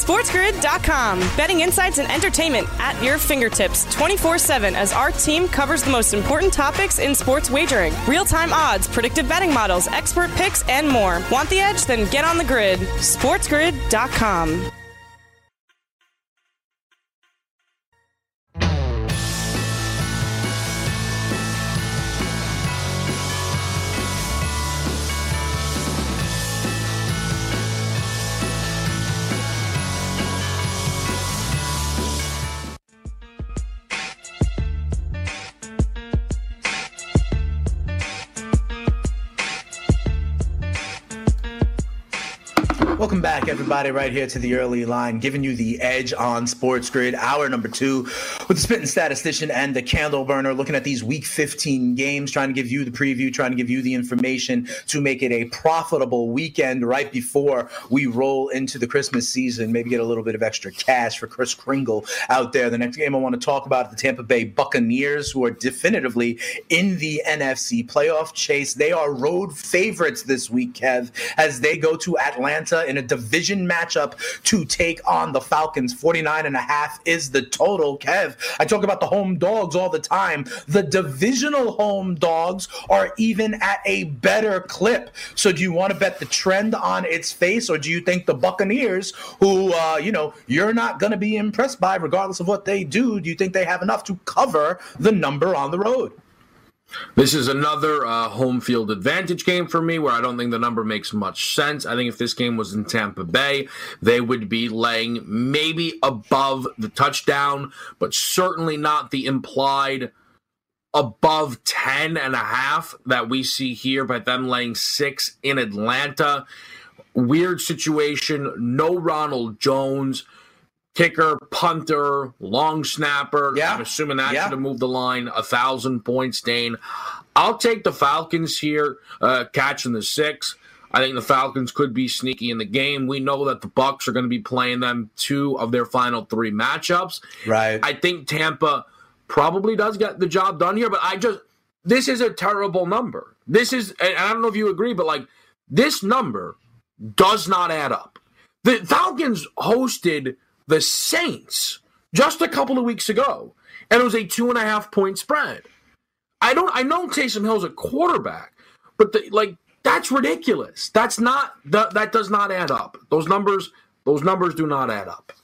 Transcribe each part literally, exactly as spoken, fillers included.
SportsGrid dot com. Betting insights and entertainment at your fingertips twenty-four seven as our team covers the most important topics in sports wagering. Real-time odds, predictive betting models, expert picks, and more. Want the edge? Then get on the grid. SportsGrid dot com. Welcome back, everybody, right here to the early line, giving you the edge on Sports Grid, hour number two, with the spitting statistician and the candle burner, looking at these week fifteen games, trying to give you the preview, trying to give you the information to make it a profitable weekend right before we roll into the Christmas season, maybe get a little bit of extra cash for Kris Kringle out there. The next game I want to talk about, the Tampa Bay Buccaneers, who are definitively in the N F C playoff chase. They are road favorites this week, Kev, as they go to Atlanta in a division matchup to take on the Falcons. forty-nine and a half is the total. Kev, I talk about the home dogs all the time. The divisional home dogs are even at a better clip. So do you want to bet the trend on its face, or do you think the Buccaneers, who, uh, you know, you're not going to be impressed by regardless of what they do, do you think they have enough to cover the number on the road? This is another uh, home field advantage game for me where I don't think the number makes much sense. I think if this game was in Tampa Bay, they would be laying maybe above the touchdown, but certainly not the implied above ten and a half that we see here by them laying six in Atlanta. Weird situation. No Ronald Jones. Kicker, punter, long snapper. Yeah. I'm assuming that yeah. should have moved the line a thousand points, Dane. I'll take the Falcons here, uh, catching the six. I think the Falcons could be sneaky in the game. We know that the Bucs are going to be playing them two of their final three matchups. Right. I think Tampa probably does get the job done here, but I just this is a terrible number. This is, and I don't know if you agree, but like this number does not add up. The Falcons hosted the Saints just a couple of weeks ago, and it was a two and a half point spread. I don't. I know Taysom Hill's a quarterback, but the, like that's ridiculous. That's not. That, that does not add up. Those numbers. Those numbers do not add up.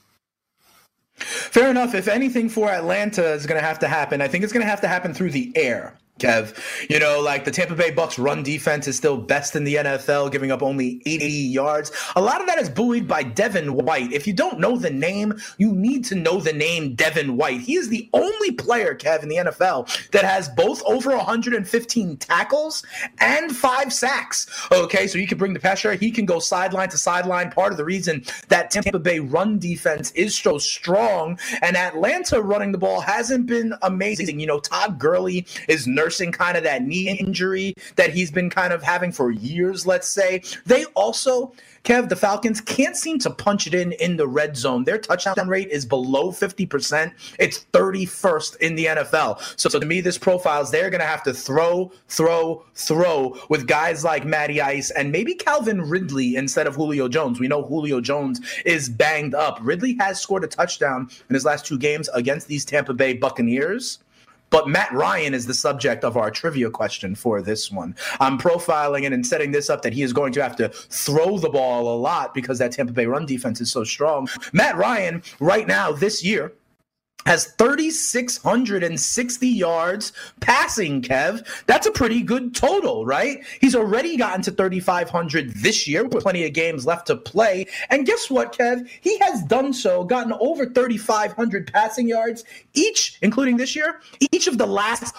Fair enough. If anything for Atlanta is going to have to happen, I think it's going to have to happen through the air. Kev, you know, like the Tampa Bay Bucs run defense is still best in the N F L, giving up only eighty yards. A lot of that is buoyed by Devin White. If you don't know the name, you need to know the name Devin White. He is the only player, Kev, in the N F L that has both over one hundred fifteen tackles and five sacks. Okay, so you can bring the pressure. He can go sideline to sideline. Part of the reason that Tampa Bay run defense is so strong, and Atlanta running the ball hasn't been amazing. You know, Todd Gurley is nursing kind of that knee injury that he's been kind of having for years, let's say. They also, Kev, the Falcons can't seem to punch it in in the red zone. Their touchdown rate is below fifty percent. It's thirty-first in the N F L. So, so to me, this profiles they're going to have to throw, throw, throw with guys like Matty Ice and maybe Calvin Ridley instead of Julio Jones. We know Julio Jones is banged up. Ridley has scored a touchdown in his last two games against these Tampa Bay Buccaneers. But Matt Ryan is the subject of our trivia question for this one. I'm profiling it and setting this up that he is going to have to throw the ball a lot because that Tampa Bay run defense is so strong. Matt Ryan, right now, this year, has three thousand six hundred sixty yards passing, Kev. That's a pretty good total, right? He's already gotten to three thousand five hundred this year with plenty of games left to play. And guess what, Kev? He has done so, gotten over three thousand five hundred passing yards each, including this year, each of the last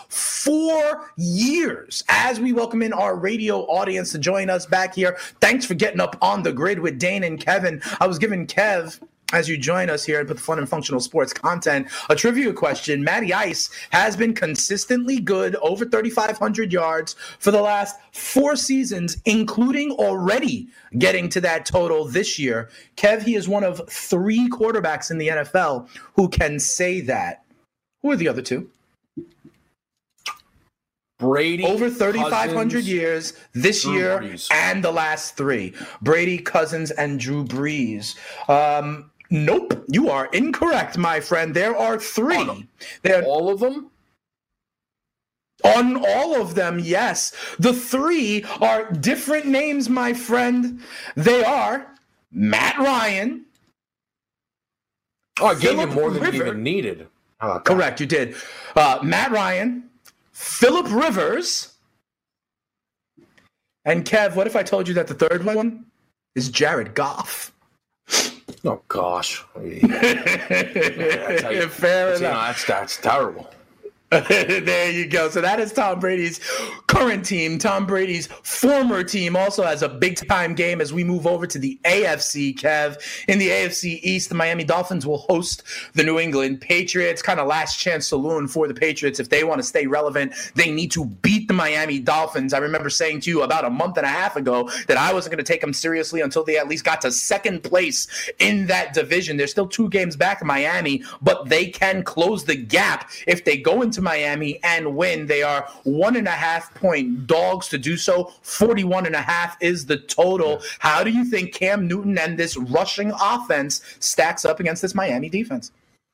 four years. As we welcome in our radio audience to join us back here, thanks for getting up on the grid with Dane and Kevin. I was giving Kev, as you join us here and put the fun and functional sports content, a trivia question. Matty Ice has been consistently good, over three thousand five hundred yards for the last four seasons, including already getting to that total this year. Kev, he is one of three quarterbacks in the N F L who can say that. Who are the other two? Brady, over three thousand five hundred Cousins, years this Drew year Brees. And the last three. Brady, Cousins, and Drew Brees. Um, Nope, you are incorrect, my friend. There are three. Oh, no. There, all of them? On all of them, yes. The three are different names, my friend. They are Matt Ryan. Oh, I gave you Phillip more than River. you even needed. Oh, Correct, you did. Uh, Matt Ryan, Phillip Rivers, and Kev, what if I told you that the third one is Jared Goff? Oh, gosh. Yeah, Fair enough. You know, that's, that's terrible. There you go. So that is Tom Brady's current team. Tom Brady's former team also has a big-time game as we move over to the A F C, Kev. In the A F C East, the Miami Dolphins will host the New England Patriots. Kind of last chance saloon for the Patriots. If they want to stay relevant, they need to beat the Miami Dolphins. I remember saying to you about a month and a half ago that I wasn't going to take them seriously until they at least got to second place in that division. They're still two games back in Miami, but they can close the gap if they go into Miami and win. They are one and a half point dogs to do so. forty-one and a half is the total. How do you think Cam Newton and this rushing offense stacks up against this Miami defense?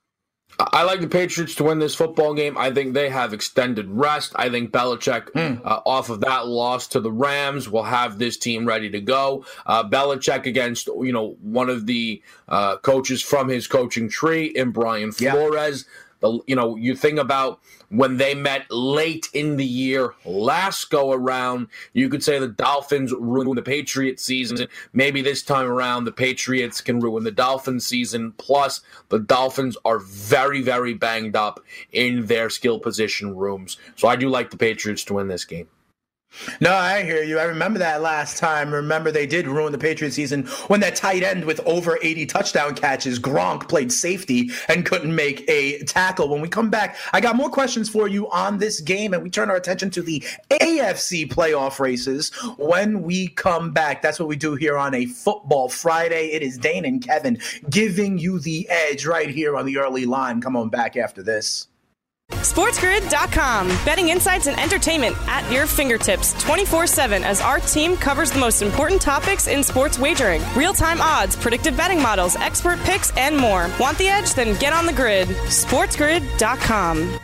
I like the Patriots to win this football game. I think they have extended rest. I think Belichick, mm. uh, off of that loss to the Rams, will have this team ready to go. Uh, Belichick against, you know, one of the uh, coaches from his coaching tree in Brian Flores. Yeah. The, you know, you think about when they met late in the year last go around, you could say the Dolphins ruined the Patriots season. Maybe this time around the Patriots can ruin the Dolphins season. Plus, the Dolphins are very, very banged up in their skill position rooms. So I do like the Patriots to win this game. No, I hear you. I remember that last time. Remember, they did ruin the Patriots season when that tight end with over eighty touchdown catches, Gronk, played safety and couldn't make a tackle. When we come back, I got more questions for you on this game, and we turn our attention to the A F C playoff races when we come back. That's what we do here on a Football Friday. It is Dane and Kevin giving you the edge right here on the early line. Come on back after this. SportsGrid dot com. Betting insights and entertainment at your fingertips twenty-four seven as our team covers the most important topics in sports wagering. Real-time odds, predictive betting models, expert picks, and more. Want the edge? Then get on the grid. SportsGrid dot com.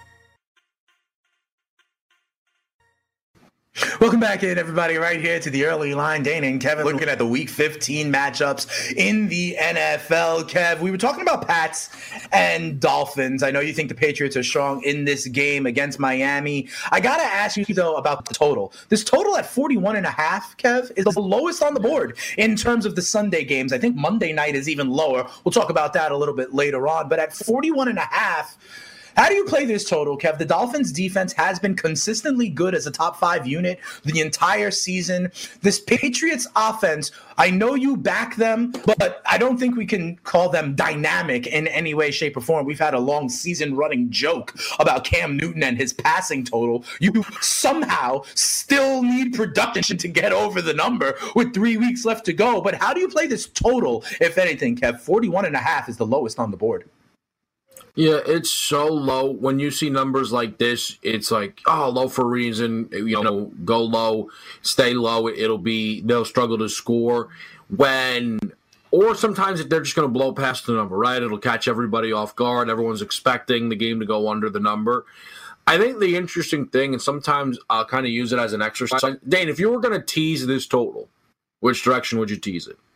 Welcome back in, everybody, right here to the early line. Dana and Kevin looking at the Week fifteen matchups in the N F L. Kev, we were talking about Pats and Dolphins. I know you think the Patriots are strong in this game against Miami. I got to ask you, though, about the total. This total at forty-one and a half, Kev, is the lowest on the board in terms of the Sunday games. I think Monday night is even lower. We'll talk about that a little bit later on. But at forty-one and a half, how do you play this total, Kev? The Dolphins' defense has been consistently good as a top five unit the entire season. This Patriots offense, I know you back them, but I don't think we can call them dynamic in any way, shape, or form. We've had a long season-running joke about Cam Newton and his passing total. You somehow still need production to get over the number with three weeks left to go. But how do you play this total, if anything, Kev? forty-one and a half is the lowest on the board. Yeah, it's so low. When you see numbers like this, it's like, oh, low for a reason. You know, go low, stay low. It'll be, they'll struggle to score. When, or sometimes they're just going to blow past the number, right? It'll catch everybody off guard. Everyone's expecting the game to go under the number. I think the interesting thing, and sometimes I'll kind of use it as an exercise. Dane, if you were going to tease this total, which direction would you tease it?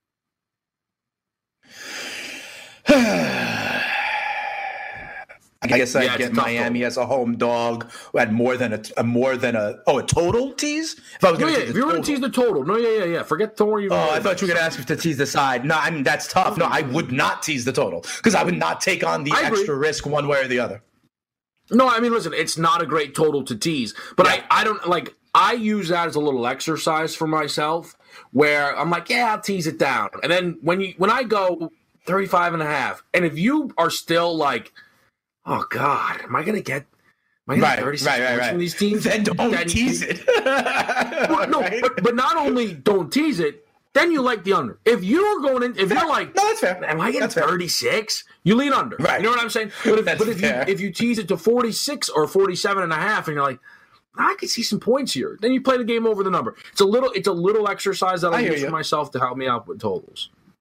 I guess I'd yeah, get Miami total. As a home dog at more than a, a more than a oh a total tease. If I was no, going yeah, if you were going to tease the total, no, yeah, yeah, yeah. Forget the total. Oh, I thought you were going to ask if to tease the side. No, I mean that's tough. No, I would not tease the total because I would not take on the I extra agree. risk one way or the other. No, I mean listen, it's not a great total to tease, but yeah. I I don't like I use that as a little exercise for myself where I'm like, yeah, I'll tease it down, and then when you when I go thirty-five and a half, and if you are still like, oh God, am I gonna get? Am I gonna right, get thirty-six right, right, points right. from these teams? Then don't then tease you, it. well, no, right? but, but not only don't tease it, then you like the under. If you're going in, if fair. you're like, no, that's fair. Am I getting thirty-six? You lean under. Right. You know what I'm saying? But if, that's but if fair. you if you tease it to forty-six or forty-seven and a half, and you're like, I could see some points here, then you play the game over the number. It's a little, it's a little exercise that I, I use for myself to help me out with totals.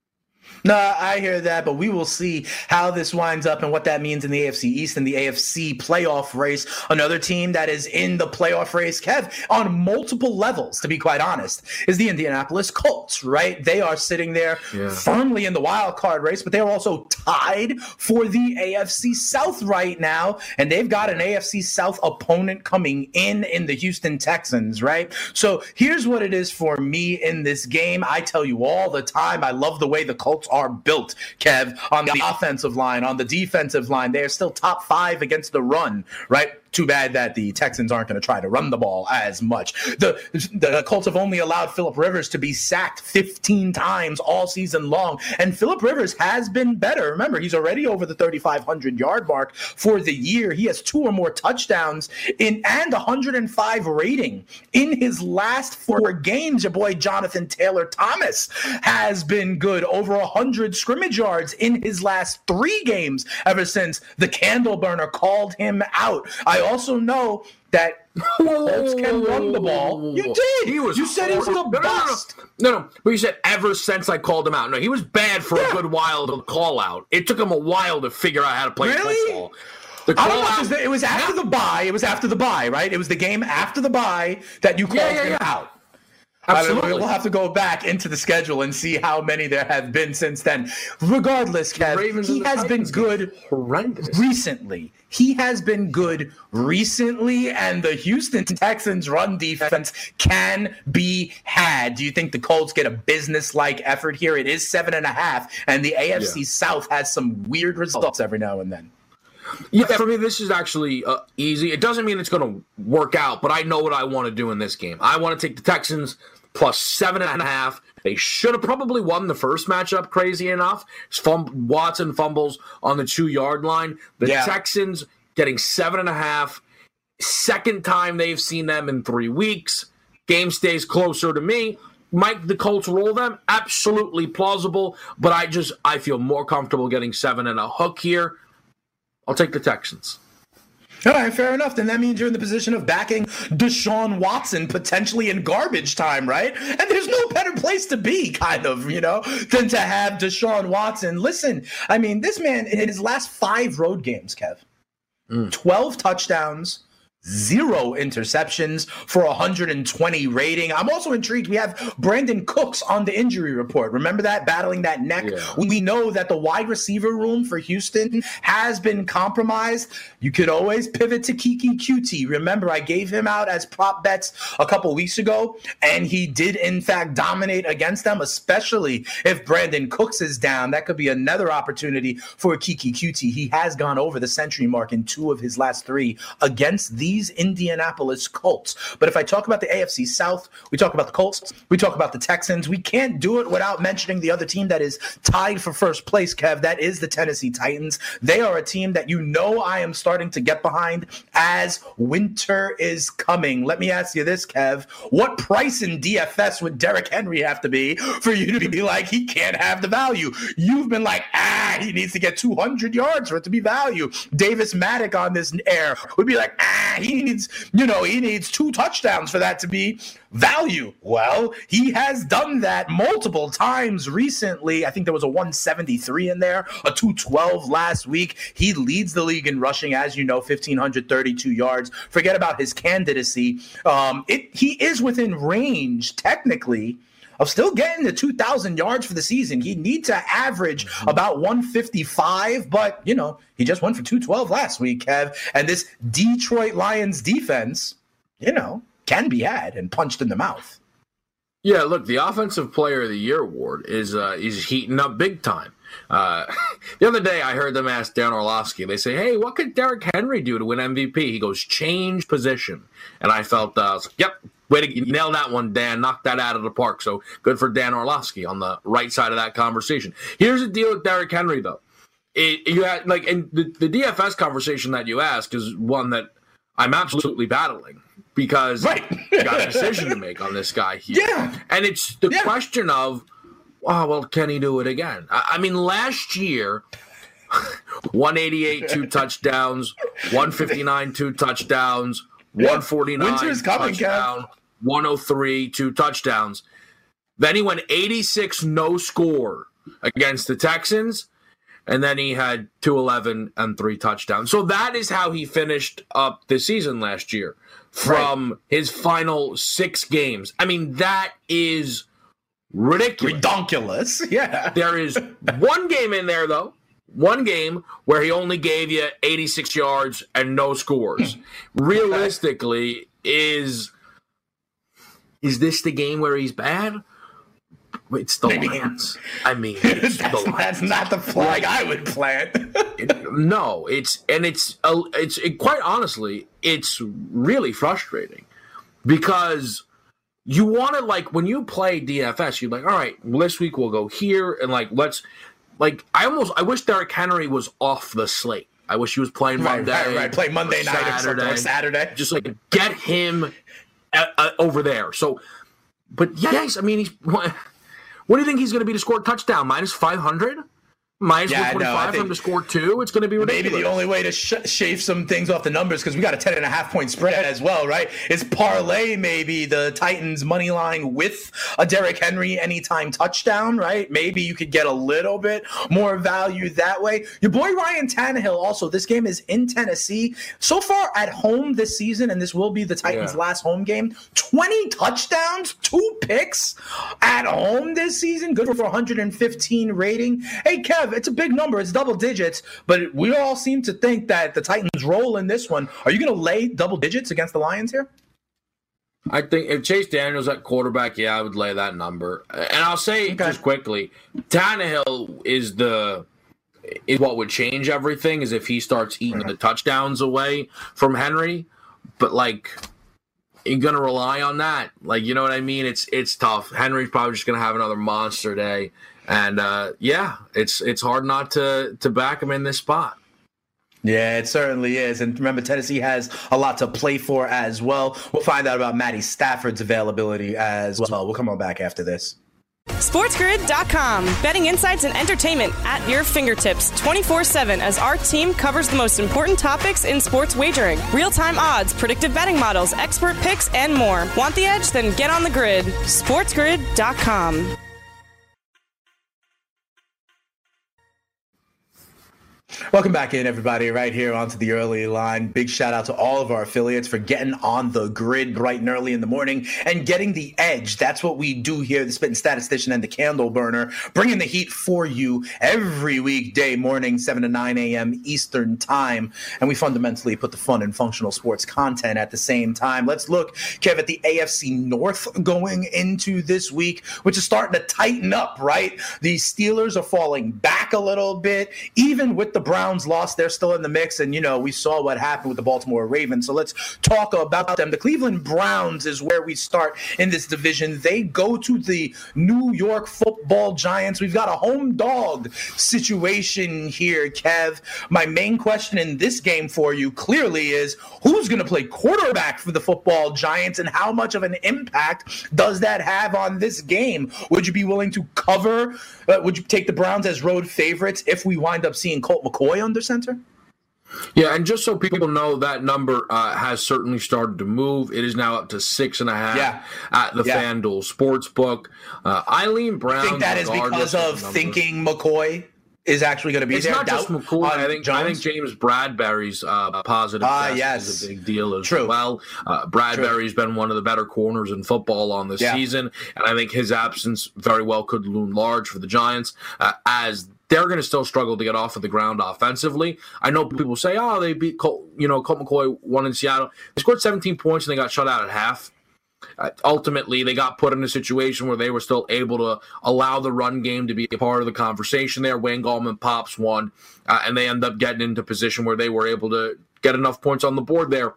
No, I hear that, but we will see how this winds up and what that means in the A F C East and the A F C playoff race. Another team that is in the playoff race, Kev, on multiple levels, to be quite honest, is the Indianapolis Colts, right? They are sitting there yeah. firmly in the wild card race, but they are also tied for the A F C South right now, and they've got an A F C South opponent coming in in the Houston Texans, right? So here's what it is for me in this game. I tell you all the time, I love the way the Colts are built, Kev, on the offensive line, on the defensive line. They are still top five against the run, right? Too bad that the Texans aren't going to try to run the ball as much. The, the Colts have only allowed Phillip Rivers to be sacked fifteen times all season long, and Phillip Rivers has been better. Remember, he's already over the thirty-five hundred yard mark for the year. He has two or more touchdowns in and one hundred five rating in his last four games. Your boy Jonathan Taylor Thomas has been good, over one hundred scrimmage yards in his last three games ever since the candle burner called him out. I also know that Colts can run the ball. You did. He was you said he was a bust. No, no, no, but you said ever since I called him out. No, he was bad for yeah. a good while to call out. It took him a while to figure out how to play really? football. The call I don't know out, if it was, it was after yeah. the bye. It was after the bye, right? It was the game after the bye that you called yeah, yeah, him yeah. out. Absolutely. We'll have to go back into the schedule and see how many there have been since then. Regardless, Kev, he has been good horrendous. recently. He has been good recently, and the Houston Texans run defense can be had. Do you think the Colts get a business-like effort here? It is seven and a half, and the A F C yeah. South has some weird results every now and then. Yeah, for me, this is actually uh, easy. It doesn't mean it's going to work out, but I know what I want to do in this game. I want to take the Texans plus seven and a half. They should have probably won the first matchup, crazy enough. Fum- Watson fumbles on the two-yard line. The yeah. Texans getting seven and a half. Second time they've seen them in three weeks. Game stays closer to me. Might the Colts roll them? Absolutely plausible, but I just I feel more comfortable getting seven and a hook here. I'll take the Texans. All right, fair enough. Then that means you're in the position of backing Deshaun Watson potentially in garbage time, right? And there's no better place to be, kind of, you know, than to have Deshaun Watson. Listen, I mean, this man, in his last five road games, Kev, mm. twelve touchdowns, zero interceptions for one hundred twenty rating. I'm also intrigued. We have Brandon Cooks on the injury report. Remember that? Battling that neck. Yeah. We know that the wide receiver room for Houston has been compromised. You could always pivot to Kiki Qt. Remember, I gave him out as prop bets a couple weeks ago, and he did, in fact, dominate against them, especially if Brandon Cooks is down. That could be another opportunity for Kiki Qt. He has gone over the century mark in two of his last three against these Indianapolis Colts. But if I talk about the A F C South, we talk about the Colts, we talk about the Texans. We can't do it without mentioning the other team that is tied for first place, Kev. That is the Tennessee Titans. They are a team that you know I am starting to get behind as winter is coming. Let me ask you this, Kev. What price in D F S would Derrick Henry have to be for you to be like, he can't have the value? You've been like, ah, he needs to get two hundred yards for it to be value. Davis Maddock on this air would be like, ah, he needs, you know, he needs two touchdowns for that to be value. Well, he has done that multiple times recently. I think there was a one seventy-three in there, a two twelve last week. He leads the league in rushing, as you know, one thousand five hundred thirty-two yards. Forget about his candidacy. Um, it, he is within range, technically, of still getting the two thousand yards for the season. He'd need to average about one fifty-five, but, you know, he just went for two twelve last week, Kev. And this Detroit Lions defense, you know, can be had and punched in the mouth. Yeah, look, the Offensive Player of the Year award is uh, is heating up big time. Uh, the other day, I heard them ask Dan Orlovsky. They say, hey, what could Derrick Henry do to win M V P? He goes, change position. And I felt, uh, I was like, yep, way to nail that one, Dan. Knock that out of the park. So good for Dan Orlovsky on the right side of that conversation. Here's the deal with Derrick Henry, though. It, you had, like, and the, the D F S conversation that you asked is one that I'm absolutely battling because right. you got a decision to make on this guy here. Yeah. And it's the yeah. question of, oh, well, can he do it again? I, I mean, last year, one eighty-eight, two touchdowns, one fifty-nine, two touchdowns, yeah. one forty-nine, Winter's coming, touchdown, one oh three, two touchdowns. Then he went eighty-six, no score, against the Texans, and then he had two eleven and three touchdowns. So that is how he finished up the season last year from right. his final six games. I mean, that is ridiculous. Redonkulous, yeah. There is one game in there, though, one game where he only gave you eighty-six yards and no scores. Realistically, is is this the game where he's bad? It's the Maybe. Lions. I mean, it's that's, the that's not the flag I would plant. it, no, it's and it's uh, it's it, quite honestly, it's really frustrating because you want to, like, when you play D F S, you're like, all right, well, this week we'll go here and like let's like I almost I wish Derrick Henry was off the slate. I wish he was playing right, Monday, right, right. Play Monday night Saturday, or Saturday. Just like get him uh, uh, over there. So, but yes, I mean he's. What do you think he's going to be to score a touchdown? Minus five hundred? Minus yeah, one twenty-five no, for him to score two? It's going to be ridiculous. Maybe the only way to sh- shave some things off the numbers, because we got a ten and a half point spread as well, right? Is parlay maybe the Titans money line with a Derrick Henry anytime touchdown, right? Maybe you could get a little bit more value that way. Your boy Ryan Tannehill also, this game is in Tennessee. So far at home this season, and this will be the Titans' yeah. last home game, twenty touchdowns, two picks at home this season. Good for one hundred fifteen rating. Hey, Kev, it's a big number. It's double digits, but we all seem to think that the Titans roll in this one. Are you going to lay double digits against the Lions here? I think if Chase Daniel's at quarterback, yeah, I would lay that number. And I'll say okay. just quickly, Tannehill is the is what would change everything is if he starts eating right. the touchdowns away from Henry. But like, you're going to rely on that. Like, you know what I mean? It's it's tough. Henry's probably just going to have another monster day. And, uh, yeah, it's it's hard not to, to back him in this spot. Yeah, it certainly is. And remember, Tennessee has a lot to play for as well. We'll find out about Matty Stafford's availability as well. We'll come on back after this. SportsGrid dot com. Betting insights and entertainment at your fingertips twenty-four seven as our team covers the most important topics in sports wagering. Real-time odds, predictive betting models, expert picks, and more. Want the edge? Then get on the grid. SportsGrid dot com. Welcome back in, everybody, right here onto the early line. Big shout out to all of our affiliates for getting on the grid bright and early in the morning and getting the edge. That's what we do here, the Spittin' Statistician and the Candle Burner, bringing the heat for you every weekday morning, seven to nine a.m. Eastern time. And we fundamentally put the fun and functional sports content at the same time. Let's look, Kev, at the A F C North going into this week, which is starting to tighten up, right? The Steelers are falling back a little bit, even with the Browns lost, they're still in the mix, and, you know, we saw what happened with the Baltimore Ravens, so let's talk about them. The Cleveland Browns is where we start in this division. They go to the New York Football Giants. We've got a home dog situation here, Kev. My main question in this game for you clearly is, who's going to play quarterback for the Football Giants, and how much of an impact does that have on this game? Would you be willing to cover? Uh, would you take the Browns as road favorites if we wind up seeing Colt McCoy under center? Yeah, and just so people know, that number uh, has certainly started to move. It is now up to six and a half yeah. at the yeah. FanDuel Sportsbook. Uh, Eileen Brown. I think that is because of thinking McCoy is actually going to be it's there. It's not just McCoy. I think, I think James Bradbury's uh, positive uh, test yes. is a big deal as True. well. Uh, Bradbury's True. been one of the better corners in football on the yeah. season, and I think his absence very well could loom large for the Giants uh, as they're going to still struggle to get off of the ground offensively. I know people say, oh, they beat Colt, you know, Colt McCoy won in Seattle. They scored seventeen points and they got shut out at half. Uh, ultimately, they got put in a situation where they were still able to allow the run game to be a part of the conversation there. Wayne Gallman pops one, uh, and they end up getting into a position where they were able to get enough points on the board there.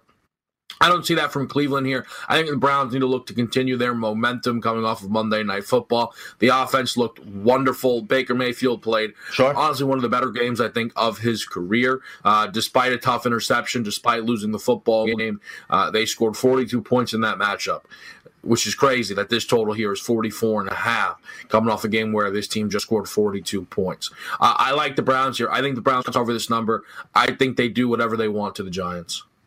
I don't see that from Cleveland here. I think the Browns need to look to continue their momentum coming off of Monday Night Football. The offense looked wonderful. Baker Mayfield played sure. honestly one of the better games, I think, of his career. Uh, despite a tough interception, despite losing the football game, uh, they scored forty-two points in that matchup, which is crazy that this total here is forty-four and a half, coming off a game where this team just scored forty-two points. Uh, I like the Browns here. I think the Browns cover this number. I think they do whatever they want to the Giants.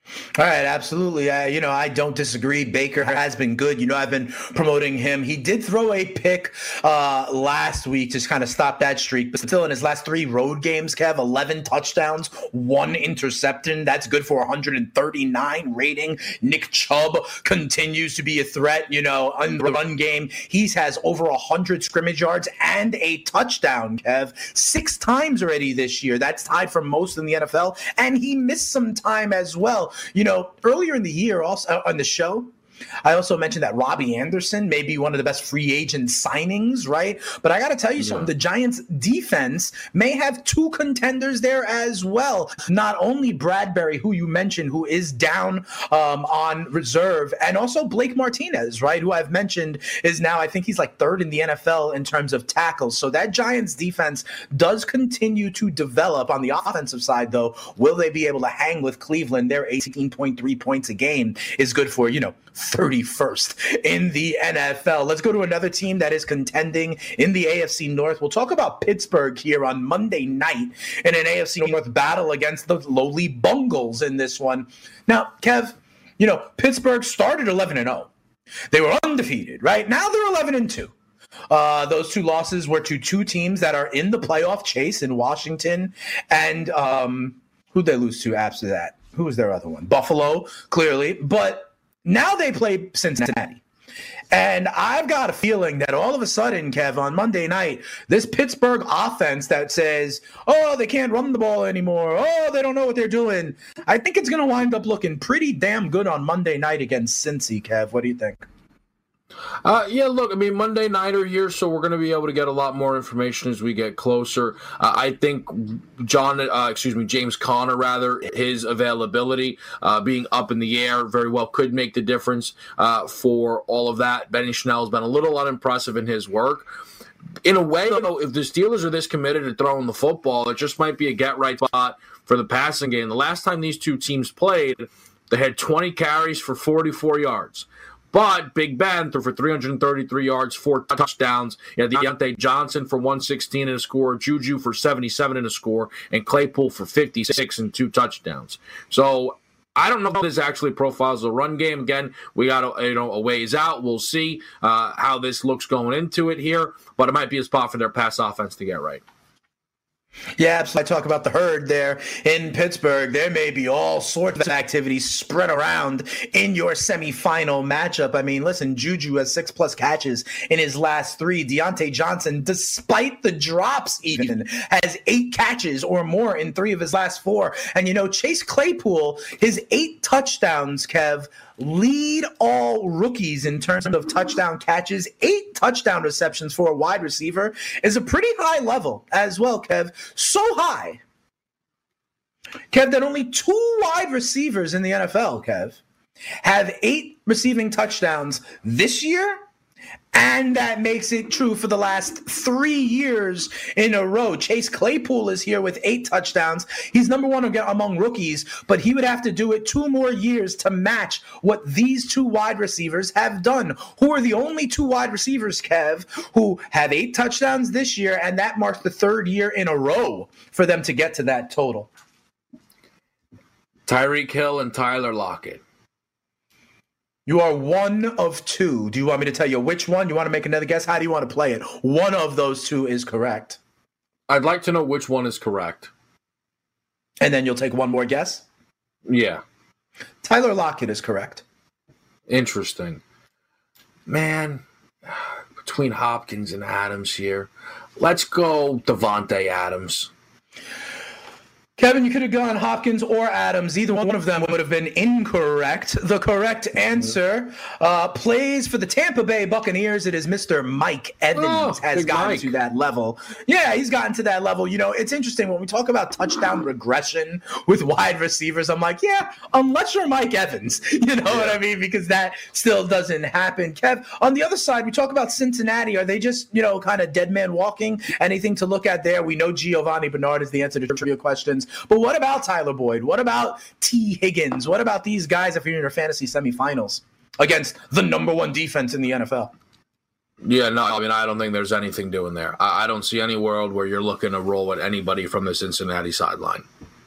All right, absolutely. Uh, you know, I don't disagree. Baker has been good. You know, I've been promoting him. He did throw a pick uh, last week to kind of stop that streak, but still in his last three road games, Kev, eleven touchdowns, one interception. That's good for one hundred thirty-nine rating. Nick Chubb continues to be a threat, you know, on the run game. He has over one hundred scrimmage yards and a touchdown, Kev, six times already this year. That's tied for most in the N F L, and he missed some time as well. You know, earlier in the year, also on the show, I also mentioned that Robbie Anderson may be one of the best free agent signings, right? But I got to tell you yeah. something. The Giants defense may have two contenders there as well. Not only Bradbury, who you mentioned, who is down um, on reserve, and also Blake Martinez, right, who I've mentioned is now, I think he's like third in the N F L in terms of tackles. So that Giants defense does continue to develop. On the offensive side, though, will they be able to hang with Cleveland? Their eighteen point three points a game is good for, you know, thirty-first in the N F L. Let's go to another team that is contending in the A F C North. We'll talk about Pittsburgh here on Monday night in an A F C North battle against the lowly Bungles in this one. Now, Kev, you know, Pittsburgh started eleven and oh. They were undefeated, right? Now they're eleven and two. Uh, those two losses were to two teams that are in the playoff chase in Washington and um, who'd they lose to after that? Who was their other one? Buffalo, clearly. But now they play Cincinnati. And I've got a feeling that all of a sudden, Kev, on Monday night, this Pittsburgh offense that says, oh, they can't run the ball anymore. Oh, they don't know what they're doing. I think it's going to wind up looking pretty damn good on Monday night against Cincy, Kev. What do you think? Uh, yeah, look, I mean, Monday nighter here, so we're going to be able to get a lot more information as we get closer. Uh, I think John, uh, excuse me, James Conner, rather, his availability uh, being up in the air very well could make the difference uh, for all of that. Benny Schnell has been a little unimpressive in his work. In a way, though, if the Steelers are this committed to throwing the football, it just might be a get-right spot for the passing game. The last time these two teams played, they had twenty carries for forty-four yards. But Big Ben threw for three hundred thirty-three yards, four touchdowns. You had Deontay Johnson for one sixteen and a score, Juju for seventy-seven and a score, and Claypool for fifty-six and two touchdowns. So I don't know if this actually profiles the run game. Again, we got you know a ways out. We'll see uh, how this looks going into it here, but it might be a spot for their pass offense to get right. Yeah, absolutely. I talk about the herd there in Pittsburgh. There may be all sorts of activities spread around in your semifinal matchup. I mean, listen, Juju has six plus catches in his last three. Deontay Johnson, despite the drops even, has eight catches or more in three of his last four. And, you know, Chase Claypool, his eight touchdowns, Kev, lead all rookies in terms of touchdown catches. Eight touchdown receptions for a wide receiver is a pretty high level as well, Kev. So high, Kev, that only two wide receivers in the N F L, Kev, have eight receiving touchdowns this year. And that makes it true for the last three years in a row. Chase Claypool is here with eight touchdowns. He's number one among rookies, but he would have to do it two more years to match what these two wide receivers have done, who are the only two wide receivers, Kev, who have eight touchdowns this year, and that marks the third year in a row for them to get to that total. Tyreek Hill and Tyler Lockett. You are one of two. Do you want me to tell you which one? You want to make another guess? How do you want to play it? One of those two is correct. I'd like to know which one is correct. And then you'll take one more guess? Yeah. Tyler Lockett is correct. Interesting. Man, between Hopkins and Adams here, let's go Devontae Adams. Kevin, you could have gone Hopkins or Adams. Either one of them would have been incorrect. The correct answer uh, plays for the Tampa Bay Buccaneers. It is Mister Mike Evans oh, has gotten Mike. to that level. Yeah, he's gotten to that level. You know, it's interesting when we talk about touchdown regression with wide receivers. I'm like, yeah, unless you're Mike Evans, you know yeah. what I mean? Because that still doesn't happen. Kev, on the other side, we talk about Cincinnati. Are they just, you know, kind of dead man walking? Anything to look at there? We know Giovanni Bernard is the answer to trivia questions. But what about Tyler Boyd? What about T. Higgins? What about these guys if you're in your fantasy semifinals against the number one defense in the N F L? Yeah, no, I mean, I don't think there's anything doing there. I, I don't see any world where you're looking to roll with anybody from the Cincinnati sideline.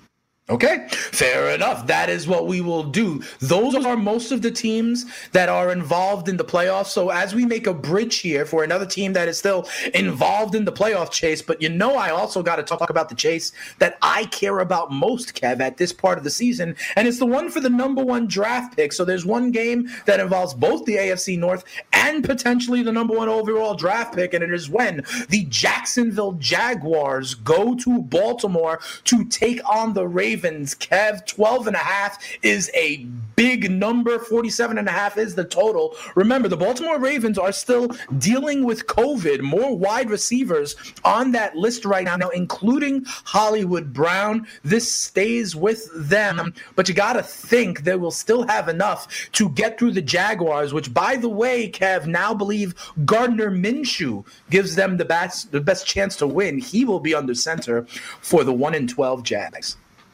Okay, fair enough. That is what we will do. Those are most of the teams that are involved in the playoffs. So as we make a bridge here for another team that is still involved in the playoff chase, but you know I also got to talk about the chase that I care about most, Kev, at this part of the season, and it's the one for the number one draft pick. So there's one game that involves both the A F C North and potentially the number one overall draft pick, and it is when the Jacksonville Jaguars go to Baltimore to take on the Ravens. Kev, twelve and a half is a big number. forty-seven and a half is the total. Remember, the Baltimore Ravens are still dealing with COVID. More wide receivers on that list right now, including Hollywood Brown. This stays with them, but you got to think they will still have enough to get through the Jaguars, which, by the way, Kev, now believe Gardner Minshew gives them the best, the best chance to win. He will be under center for the one and twelve Jags.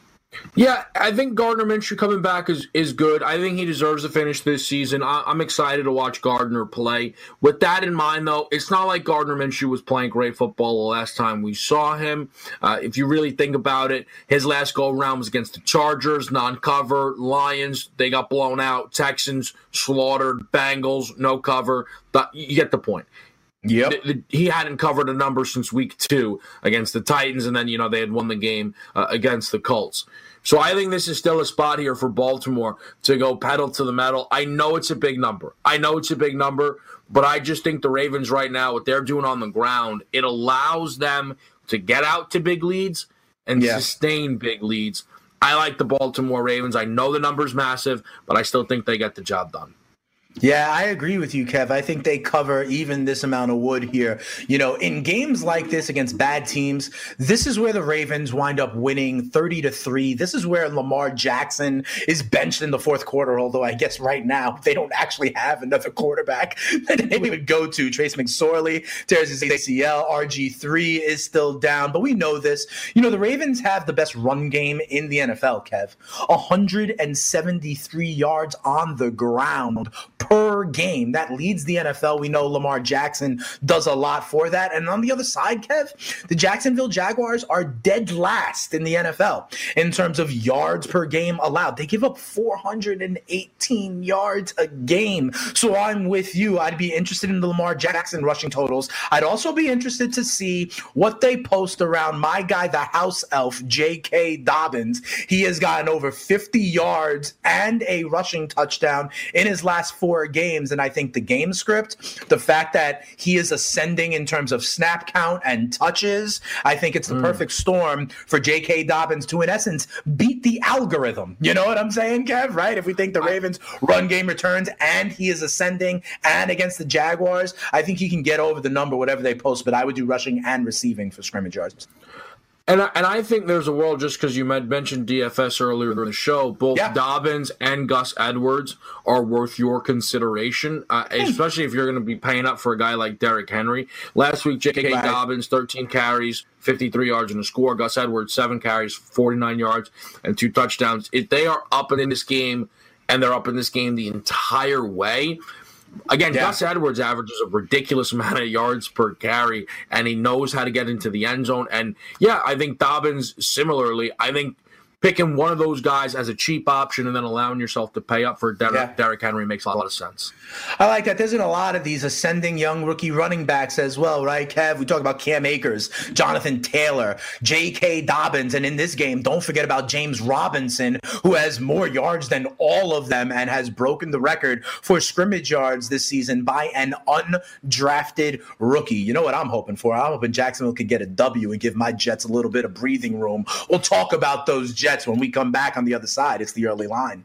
Yeah, I think Gardner Minshew coming back is, is good. I think he deserves to finish this season. I, I'm excited to watch Gardner play. With that in mind, though, it's not like Gardner Minshew was playing great football the last time we saw him. Uh, if you really think about it, his last go-around was against the Chargers, non-cover, Lions, they got blown out, Texans slaughtered, Bengals, no cover. But you get the point. Yep. The, the, he hadn't covered a number since week two against the Titans, and then, you know, they had won the game uh, against the Colts. So I think this is still a spot here for Baltimore to go pedal to the metal. I know it's a big number. I know it's a big number, but I just think the Ravens right now, what they're doing on the ground, it allows them to get out to big leads and yeah. sustain big leads. I like the Baltimore Ravens. I know the number's massive, but I still think they get the job done. Yeah, I agree with you, Kev. I think they cover even this amount of wood here. You know, in games like this against bad teams, this is where the Ravens wind up winning thirty to three. This is where Lamar Jackson is benched in the fourth quarter, although I guess right now they don't actually have another quarterback that they would go to. Trace McSorley tears his A C L. R G three is still down, but we know this. You know, the Ravens have the best run game in the N F L, Kev. one hundred seventy-three yards on the ground per game. That leads the N F L. We know Lamar Jackson does a lot for that. And on the other side, Kev, the Jacksonville Jaguars are dead last in the N F L in terms of yards per game allowed. They give up four hundred eighteen yards a game. So I'm with you. I'd be interested in the Lamar Jackson rushing totals. I'd also be interested to see what they post around my guy, the house elf, J K. Dobbins. He has gotten over fifty yards and a rushing touchdown in his last four games, and I think the game script, the fact that he is ascending in terms of snap count and touches, I think it's the mm. perfect storm for J K. Dobbins to, in essence, beat the algorithm. You know what I'm saying, Kev, right? If we think the Ravens run game returns and he is ascending and against the Jaguars, I think he can get over the number, whatever they post, but I would do rushing and receiving for scrimmage yards. And I, and I think there's a world, just because you mentioned D F S earlier in the show, both yeah. Dobbins and Gus Edwards are worth your consideration, uh, especially if you're going to be paying up for a guy like Derrick Henry. Last week, J K. Right. Dobbins, thirteen carries, fifty-three yards in a score. Gus Edwards, seven carries, forty-nine yards, and two touchdowns. If they are up in this game, and they're up in this game the entire way, again, yeah. Gus Edwards averages a ridiculous amount of yards per carry, and he knows how to get into the end zone. And, yeah, I think Dobbins, similarly, I think picking one of those guys as a cheap option and then allowing yourself to pay up for Der- yeah. Derrick Henry makes a lot of sense. I like that. There's been a lot of these ascending young rookie running backs as well, right, Kev? We talk about Cam Akers, Jonathan Taylor, J K. Dobbins, and in this game, don't forget about James Robinson, who has more yards than all of them and has broken the record for scrimmage yards this season by an undrafted rookie. You know what I'm hoping for? I'm hoping Jacksonville could get a W and give my Jets a little bit of breathing room. We'll talk about those Jets when we come back on the other side. It's the early line.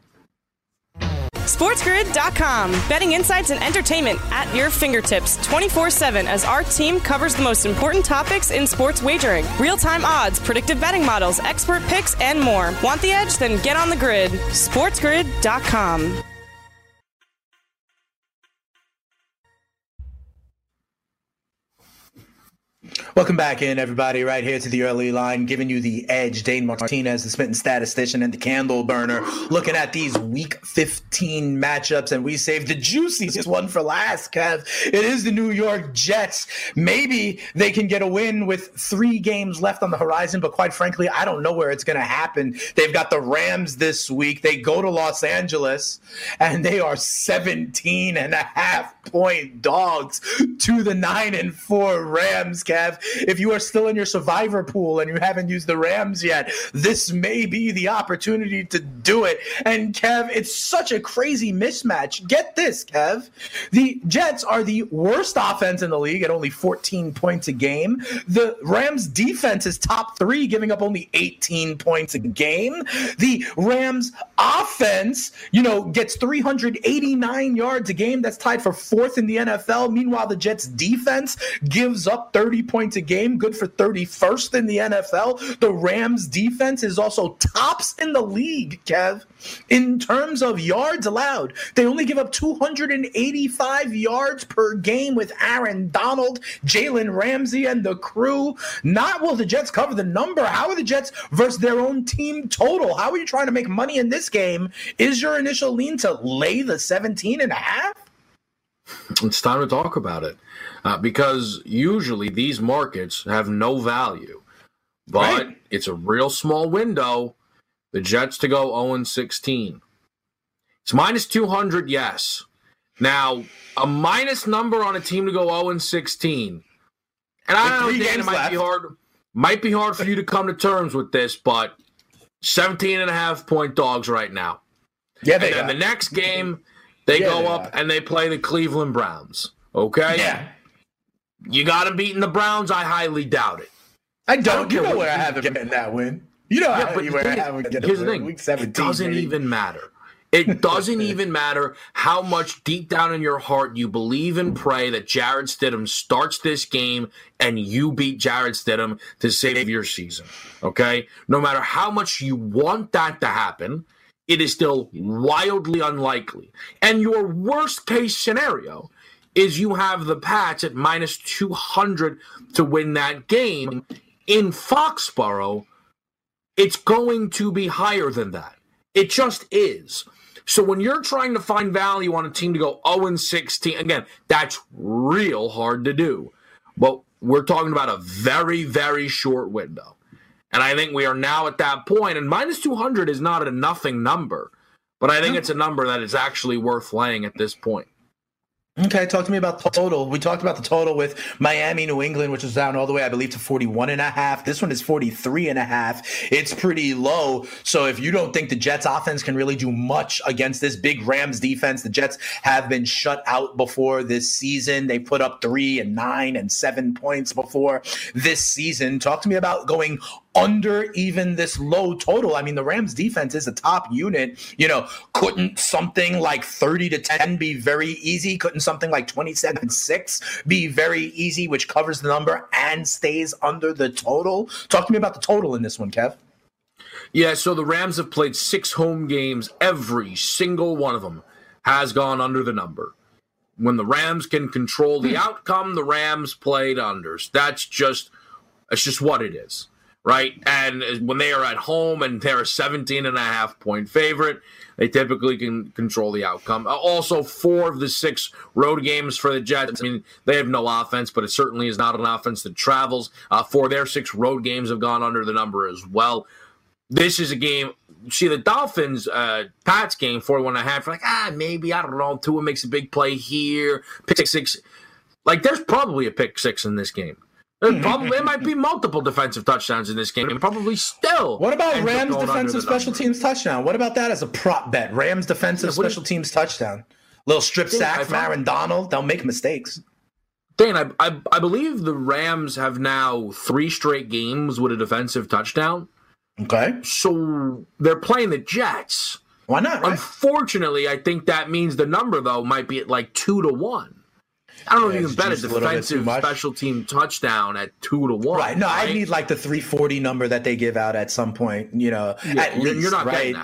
SportsGrid dot com. Betting insights and entertainment at your fingertips twenty-four seven as our team covers the most important topics in sports wagering. Real-time odds, predictive betting models, expert picks, and more. Want the edge? Then get on the grid. SportsGrid dot com. Welcome back in, everybody, right here to the early line, giving you the edge. Dane Martinez, the smitten statistician, and the candle burner, looking at these week fifteen matchups, and we saved the juiciest one for last, Kev. It is the New York Jets. Maybe they can get a win with three games left on the horizon, but quite frankly, I don't know where it's going to happen. They've got the Rams this week. They go to Los Angeles, and they are seventeen and a half point dogs to the nine and four Rams, Kev. If you are still in your survivor pool and you haven't used the Rams yet, this may be the opportunity to do it. And Kev, it's such a crazy mismatch. Get this, Kev. The Jets are the worst offense in the league at only fourteen points a game. The Rams defense is top three, giving up only eighteen points a game. The Rams offense, you know, gets three hundred eighty-nine yards a game. That's tied for fourth in the N F L. Meanwhile, the Jets defense gives up thirty points a game, good for thirty-first in the N F L. The Rams defense is also tops in the league, Kev, in terms of yards allowed. They only give up two hundred eighty-five yards per game with Aaron Donald, Jalen Ramsey, and the crew. Not will the Jets cover the number. How are the Jets versus their own team total? How are you trying to make money in this game? Is your initial lean to lay the seventeen and a half? It's time to talk about it. Uh, because usually these markets have no value. But right. It's a real small window. The Jets to go oh and sixteen. It's minus two hundred, yes. Now, a minus number on a team to go oh and sixteen. And I don't know, Dan, it might left. be hard. Might be hard for you to come to terms with this, but seventeen and a half point dogs right now. Yeah, they and then are. the next game, they yeah, go they up are. and they play the Cleveland Browns. Okay? Yeah. You got them beating the Browns? I highly doubt it. I don't. I don't you know where I have them getting that win. You know yeah, but where I have them getting Here's the thing. Week seventeen, it doesn't maybe. even matter. It doesn't even matter how much deep down in your heart you believe and pray that Jarrett Stidham starts this game and you beat Jarrett Stidham to save your season. Okay? No matter how much you want that to happen, it is still wildly unlikely. And your worst case scenario is you have the Pats at minus two hundred to win that game. In Foxborough, it's going to be higher than that. It just is. So when you're trying to find value on a team to go oh and sixteen, again, that's real hard to do. But we're talking about a very, very short window. And I think we are now at that point, and minus two hundred is not a nothing number, but I think it's a number that is actually worth laying at this point. Okay, talk to me about the total. We talked about the total with Miami, New England, which was down all the way, I believe, to forty-one and a half. This one is forty-three and a half. It's pretty low. So if you don't think the Jets offense can really do much against this big Rams defense, the Jets have been shut out before this season. They put up three and nine and seven points before this season. Talk to me about going under even this low total. I mean, the Rams defense is a top unit. You know, couldn't something like thirty to ten be very easy? Couldn't something like twenty-seven six be very easy, which covers the number and stays under the total? Talk to me about the total in this one, Kev. Yeah, so the Rams have played six home games. Every single one of them has gone under the number. When the Rams can control the outcome, the Rams played unders. That's just, that's just what it is. Right? And when they are at home and they're a seventeen and a half point favorite, they typically can control the outcome. Also, four of the six road games for the Jets, I mean, they have no offense, but it certainly is not an offense that travels. Uh, four of their six road games have gone under the number as well. This is a game, see the Dolphins, uh, Pats game, forty-one and a half, like, ah, maybe, I don't know, Tua makes a big play here, pick six. Like, there's probably a pick six in this game. There probably there might be multiple defensive touchdowns in this game, and probably still. What about Rams defensive special teams touchdown? What about that as a prop bet? Rams defensive yeah, special teams touchdown. Little strip Dan, sack from Aaron Donald. They'll make mistakes. Dan, I, I I believe the Rams have now three straight games with a defensive touchdown. Okay. So they're playing the Jets. Why not? Right? Unfortunately, I think that means the number though might be at like two to one. I don't know yeah, if you can bet a defensive a special team touchdown at two to one. Right. No, right? I need like the three forty number that they give out at some point, you know, yeah, at least, you're not right? getting that.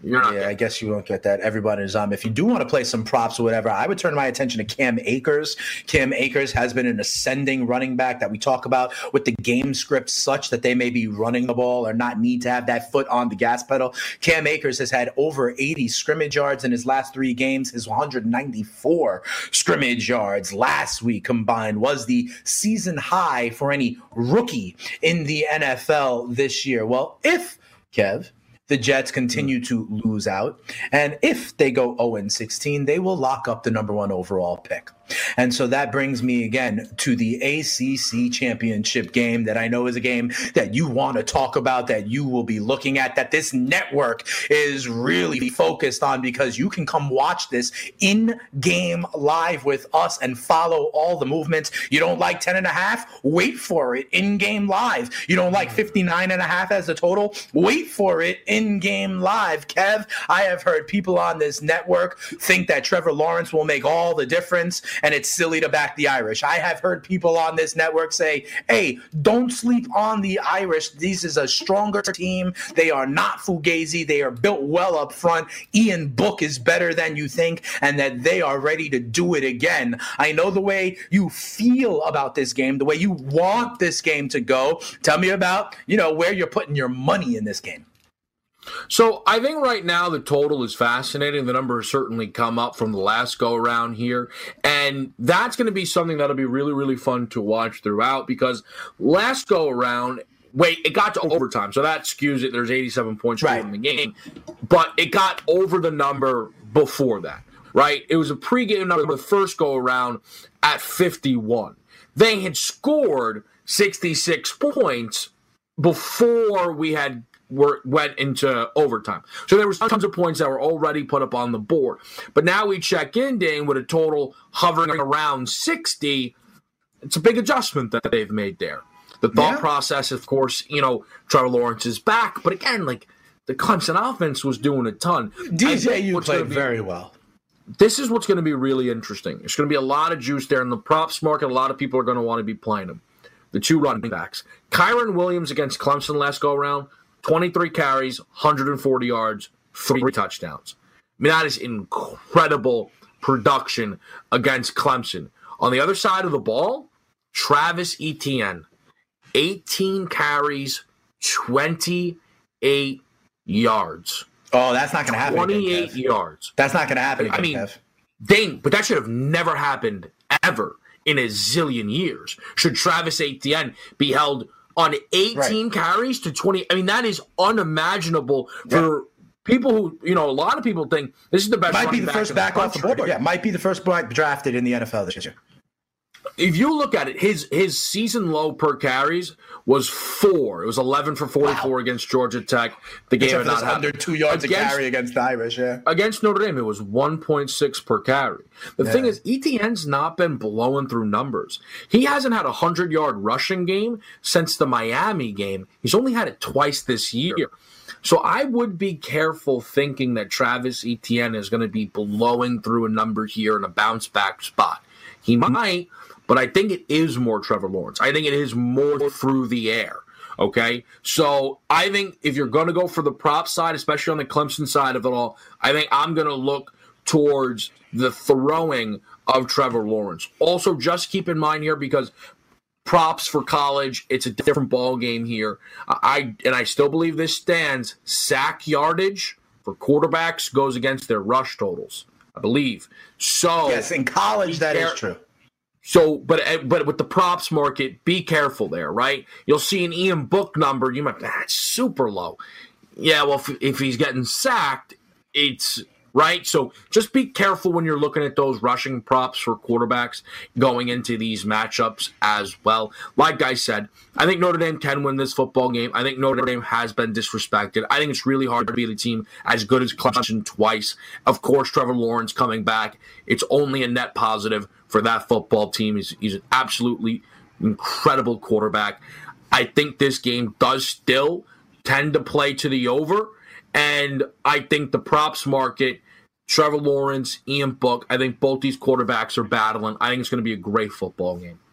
You're not yeah, I guess you won't get that. Everybody's um. If you do want to play some props or whatever, I would turn my attention to Cam Akers. Cam Akers has been an ascending running back that we talk about with the game script such that they may be running the ball or not need to have that foot on the gas pedal. Cam Akers has had over eighty scrimmage yards in his last three games. His one hundred ninety-four scrimmage yards last week combined was the season high for any rookie in the N F L this year. Well, if, Kev, the Jets continue to lose out, and if they go oh and sixteen, they will lock up the number one overall pick. And so that brings me again to the A C C championship game that I know is a game that you want to talk about, that you will be looking at, that this network is really focused on, because you can come watch this in game live with us and follow all the movements. You don't like ten and a half? Wait for it in game live. You don't like fifty-nine and a half as a total? Wait for it in game live. Kev, I have heard people on this network think that Trevor Lawrence will make all the difference and it's silly to back the Irish. I have heard people on this network say, hey, don't sleep on the Irish. This is a stronger team. They are not Fugazi. They are built well up front. Ian Book is better than you think, and that they are ready to do it again. I know the way you feel about this game, the way you want this game to go. Tell me about, you know, where you're putting your money in this game. So I think right now the total is fascinating. The number has certainly come up from the last go around here. And that's going to be something that'll be really, really fun to watch throughout, because last go around, wait, it got to overtime. So that skews it. There's eighty-seven points right in the game. But it got over the number before that, right? It was a pregame number the first go around at fifty-one. They had scored sixty-six points before we had Were, went into overtime. So there was tons of points that were already put up on the board. But now we check in, Dane, with a total hovering around sixty. It's a big adjustment that they've made there. The thought yeah. process, of course, you know, Trevor Lawrence is back. But again, like, the Clemson offense was doing a ton. D J, you played be, very well. This is what's going to be really interesting. There's going to be a lot of juice there in the props market. A lot of people are going to want to be playing them. The two running backs. Kyron Williams against Clemson last go-around, twenty-three carries, one hundred forty yards, three touchdowns. I mean, that is incredible production against Clemson. On the other side of the ball, Travis Etienne, eighteen carries, twenty-eight yards. Oh, that's not going to happen. twenty-eight again, yards. That's not going to happen. Again, I mean, Kev. Dang, but that should have never happened ever in a zillion years. Should Travis Etienne be held on eighteen right. carries to twenty? I mean, that is unimaginable for yeah. people who, you know, a lot of people think this is the best. Might be the back first back off the board. Yeah, might be the first back drafted in the N F L this year. If you look at it, his his season low per carries was four. It was eleven for forty-four wow. against Georgia Tech. The game had not under two yards against, a carry against the Irish. Yeah, against Notre Dame, it was one point six per carry. The yeah. thing is, Etienne's not been blowing through numbers. He hasn't had a hundred-yard rushing game since the Miami game. He's only had it twice this year. So I would be careful thinking that Travis Etienne is going to be blowing through a number here in a bounce-back spot. He might, but I think it is more Trevor Lawrence. I think it is more through the air, okay? So I think if you're going to go for the prop side, especially on the Clemson side of it all, I think I'm going to look towards the throwing of Trevor Lawrence. Also, just keep in mind here, because props for college, it's a different ball game here. I and I still believe this stands. Sack yardage for quarterbacks goes against their rush totals, I believe. So yes, in college that is true. So, but but with the props market, be careful there, right? You'll see an Ian Book number, you might, that's super low. Yeah, well, if, if he's getting sacked, it's right. So just be careful when you're looking at those rushing props for quarterbacks going into these matchups as well. Like I said, I think Notre Dame can win this football game. I think Notre Dame has been disrespected. I think it's really hard to beat a team as good as Clemson twice. Of course, Trevor Lawrence coming back, it's only a net positive for that football team. He's, he's an absolutely incredible quarterback. I think this game does still tend to play to the over. And I think the props market, Trevor Lawrence, Ian Book, I think both these quarterbacks are battling. I think it's going to be a great football game.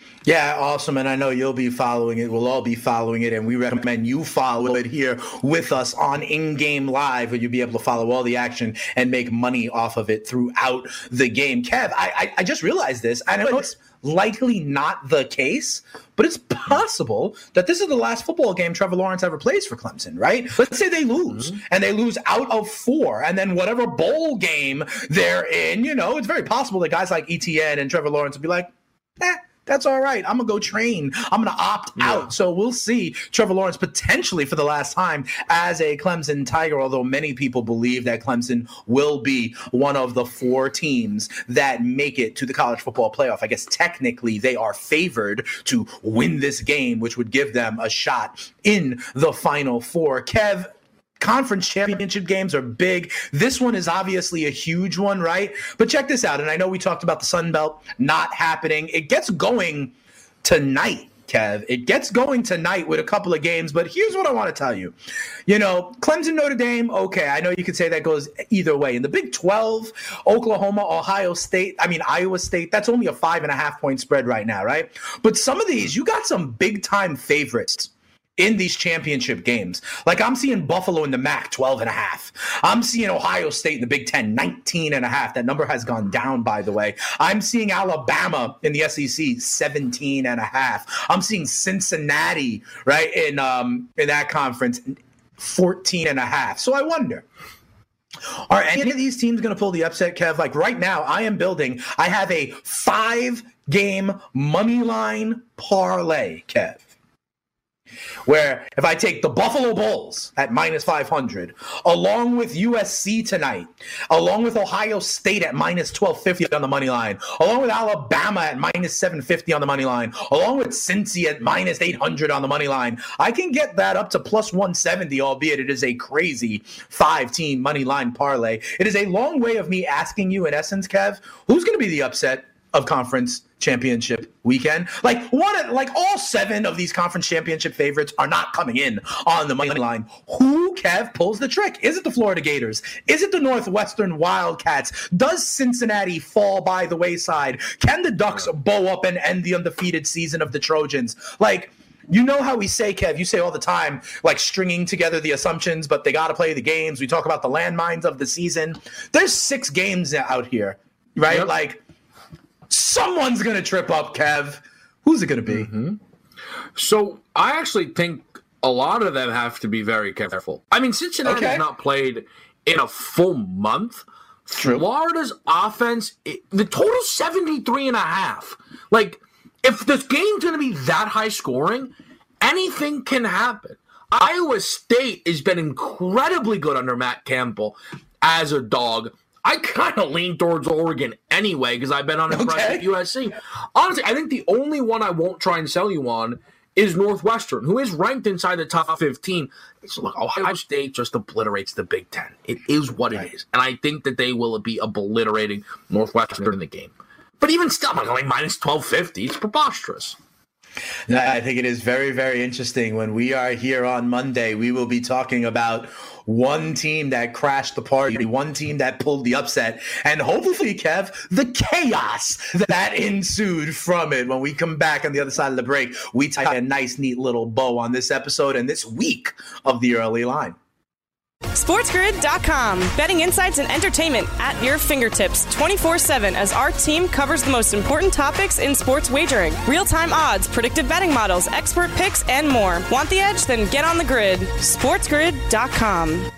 Yeah, awesome. And I know you'll be following it. We'll all be following it. And we recommend you follow it here with us on In-Game Live, where you'll be able to follow all the action and make money off of it throughout the game. Kev, I, I, I just realized this. I know it's likely not the case, but it's possible that this is the last football game Trevor Lawrence ever plays for Clemson, right? Let's say they lose, mm-hmm. and they lose out of four, and then whatever bowl game they're in, you know, it's very possible that guys like E T N and Trevor Lawrence will be like, eh, that's all right. I'm going to go train. I'm going to opt yeah. out. So we'll see Trevor Lawrence potentially for the last time as a Clemson Tiger, although many people believe that Clemson will be one of the four teams that make it to the college football playoff. I guess technically they are favored to win this game, which would give them a shot in the Final Four. Kev, conference championship games are big. This one is obviously a huge one, right? But check this out. And I know we talked about the Sun Belt not happening. It gets going tonight, Kev. It gets going tonight with a couple of games. But here's what I want to tell you. You know, Clemson, Notre Dame, okay, I know you could say that goes either way. In the Big twelve, Oklahoma, Ohio State, I mean, Iowa State, that's only a five and a half point spread right now, right? But some of these, you got some big time favorites in these championship games. Like I'm seeing Buffalo in the M A C twelve and a half. I'm seeing Ohio State in the Big Ten nineteen and a half. That number has gone down, by the way. I'm seeing Alabama in the S E C seventeen and a half. I'm seeing Cincinnati, right, in um in that conference fourteen and a half. So I wonder, are any of these teams going to pull the upset, Kev? Like right now, I am building, I have a five game money line parlay, Kev, where if I take the Buffalo Bulls at minus five hundred, along with U S C tonight, along with Ohio State at minus twelve fifty on the money line, along with Alabama at minus seven fifty on the money line, along with Cincy at minus eight hundred on the money line, I can get that up to plus one seventy, albeit it is a crazy five-team money line parlay. It is a long way of me asking you, in essence, Kev, who's going to be the upset of conference championship weekend? Like one, like all seven of these conference championship favorites are not coming in on the money line. Who, Kev, pulls the trick? Is it the Florida Gators? Is it the Northwestern Wildcats? Does Cincinnati fall by the wayside? Can the Ducks bow up and end the undefeated season of the Trojans? Like, you know how we say, Kev, you say all the time, like stringing together the assumptions, but they got to play the games. We talk about the landmines of the season. There's six games out here, right? Yep. Like, someone's going to trip up, Kev. Who's it going to be? Mm-hmm. So I actually think a lot of them have to be very careful. I mean, Cincinnati okay. has not played in a full month. True. Florida's offense, it, the total seventy-three and a half. Like, if this game's going to be that high scoring, anything can happen. Iowa State has been incredibly good under Matt Campbell as a dog. I kind of lean towards Oregon anyway because I've been unimpressed okay. with U S C. Honestly, I think the only one I won't try and sell you on is Northwestern, who is ranked inside the top fifteen. So look, Ohio State just obliterates the Big Ten. It is what right. it is. And I think that they will be obliterating Northwestern in the game. But even still, I'm going minus twelve fifty. It's preposterous. I think it is very, very interesting. When we are here on Monday, we will be talking about one team that crashed the party, one team that pulled the upset, and hopefully, Kev, the chaos that ensued from it. When we come back on the other side of the break, we tie a nice, neat little bow on this episode and this week of the Early Line. SportsGrid dot com. Betting insights and entertainment at your fingertips twenty-four seven as our team covers the most important topics in sports wagering. Real-time odds, predictive betting models, expert picks, and more. Want the edge? Then get on the grid. SportsGrid dot com.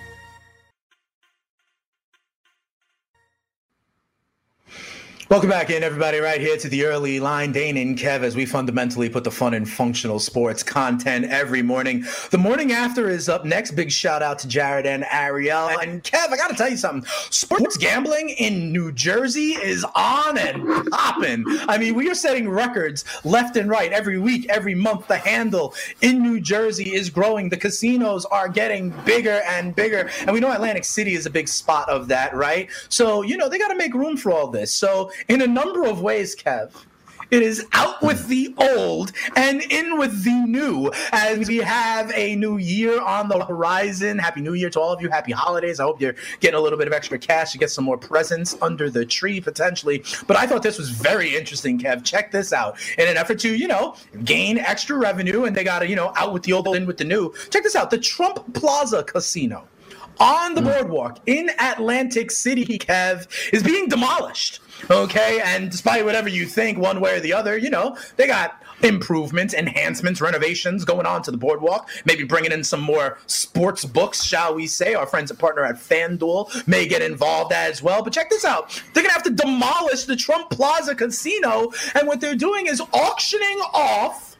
Welcome back in, everybody, right here to the Early Line. Dane and Kev, as we fundamentally put the fun in functional sports content every morning. The morning after is up next. Big shout out to Jared and Ariel. And Kev, I got to tell you something. Sports gambling in New Jersey is on and popping. I mean, we are setting records left and right every week, every month. The handle in New Jersey is growing. The casinos are getting bigger and bigger. And we know Atlantic City is a big spot of that, right? So, you know, they got to make room for all this. So, in a number of ways, Kev, It is out with the old and in with the new as we have a new year on the horizon. Happy New Year to all of you. Happy holidays. I hope you're getting a little bit of extra cash to get some more presents under the tree potentially. But I thought this was very interesting, Kev. Check this out. In an effort to, you know, gain extra revenue, and they got to, you know, out with the old, in with the new. Check this out. The Trump Plaza Casino on the boardwalk in Atlantic City, Kev, is being demolished. Okay, and despite whatever you think one way or the other, you know, they got improvements, enhancements, renovations going on to the boardwalk, maybe bringing in some more sports books, shall we say. Our friends and partner at FanDuel may get involved as well. But check this out. They're going to have to demolish the Trump Plaza Casino, and what they're doing is auctioning off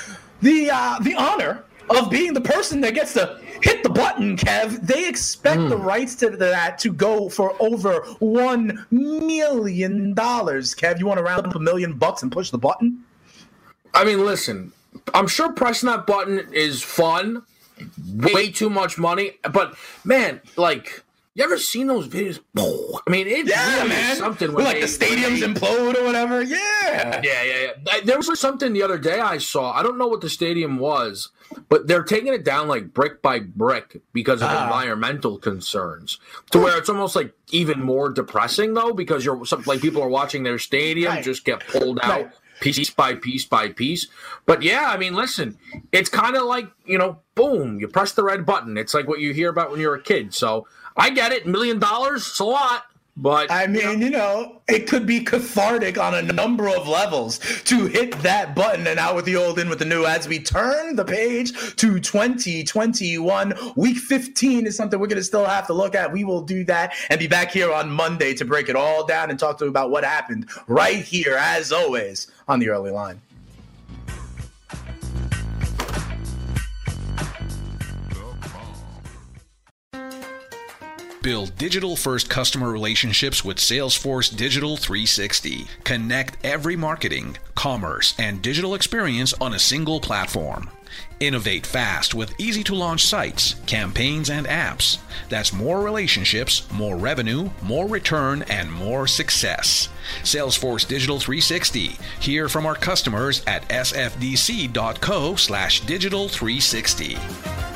the uh, the honor of being the person that gets to hit the button, Kev. They expect mm. the rights to that to go for over one million dollars. Kev, you want to round up a million bucks and push the button? I mean, listen, I'm sure pressing that button is fun, way too much money. But, man, like, you ever seen those videos? I mean, it's yeah, really man. something. When like they, the stadiums they, implode or whatever. Yeah. Yeah, yeah, yeah. There was something the other day I saw. I don't know what the stadium was, but they're taking it down like brick by brick because of ah. environmental concerns, to where it's almost like even more depressing, though, because you're like people are watching their stadium right. just get pulled out. Right. Piece by piece by piece. But yeah, I mean, listen, it's kind of like, you know, boom, you press the red button. It's like what you hear about when you're a kid. So I get it. Million dollars, it's a lot. But I mean, you know, you know, it could be cathartic on a number of levels to hit that button and out with the old, in with the new. As we turn the page to twenty twenty-one, week fifteen is something we're going to still have to look at. We will do that and be back here on Monday to break it all down and talk to you about what happened right here, as always, on the Early Line. Build digital-first customer relationships with Salesforce Digital three sixty. Connect every marketing, commerce, and digital experience on a single platform. Innovate fast with easy-to-launch sites, campaigns, and apps. That's more relationships, more revenue, more return, and more success. Salesforce Digital three sixty. Hear from our customers at sfdc.co slash digital360.